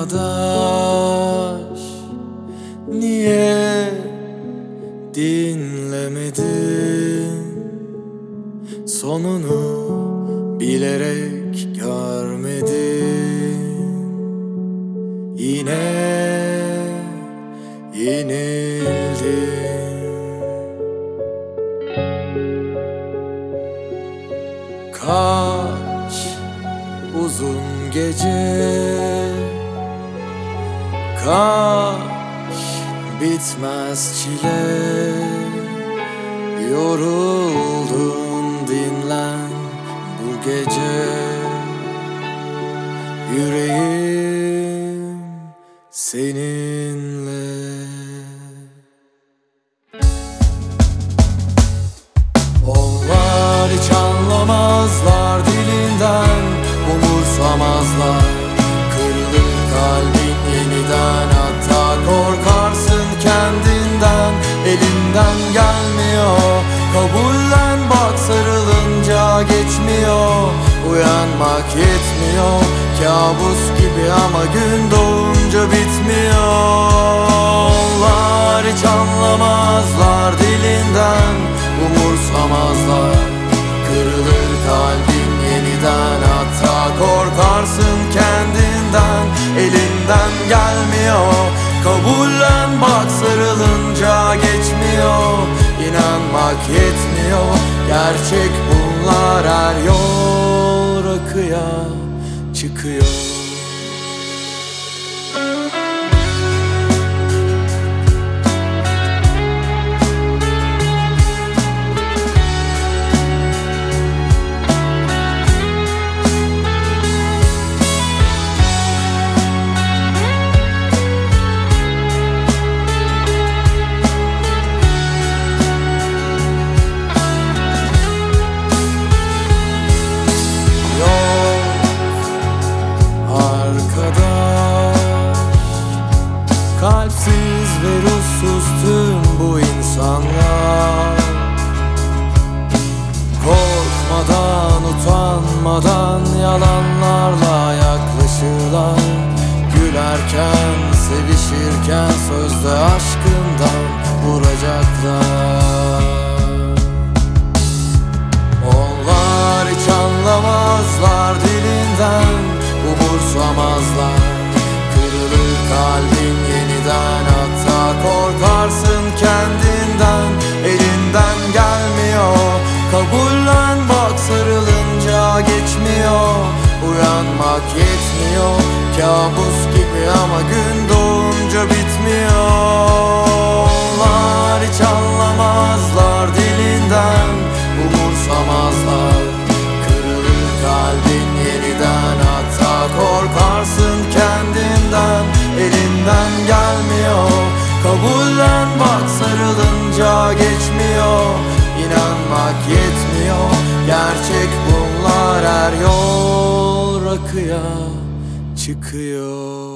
arkadaş, niye dinlemedin? Sonunu bilerek görmedin. Yine yenildin. Kaç uzun gece, kaç bitmez çile. Yoruldun, dinlen bu gece. Yüreğim seninle. Onlar hiç anlamazlar dilinden, umursamazlar. Kırılır kalbin yeniden, hatta korkarsın kendinden. Elinden gelmiyor, kabullen bak, sarılınca geçmiyor. Uyanmak yetmiyor, kabus gibi ama gün doğunca bitmiyor. Onlar hiç anlamazlar dilinden, umursamazlar. Kırılır kalbin yeniden, hatta korkarsın kendinden. Elinden gelmiyor, kabullen bak, sarılınca geçmiyor. İnanmak yetmiyor, gerçek bunlar, her yol rakıya çıkıyor. Kalpsiz ve ruhsuz tüm bu insanlar, korkmadan, utanmadan yalanlarla yaklaşırlar. Gülerken, sevişirken sözde aşkından vuracaklar. Onlar hiç anlamazlar dilinden, umursamazlar. Kırılır kalbin yeniden, hatta korkarsın kendinden. Elinden gelmiyor, kabullen bak, sarılınca geçmiyor. Uyanmak yetmiyor, kabus gibi ama gün doğunca bitmiyor. Onlar hiç anlamazlar dilinden, umursamazlar. Kırılır kalbin yeniden, hatta korkarsın kendinden. Elinden gelmiyor, kabullen bak, sarılınca geçmiyor. İnanmak yetmiyor, gerçek bunlar, her yol rakıya çıkıyor.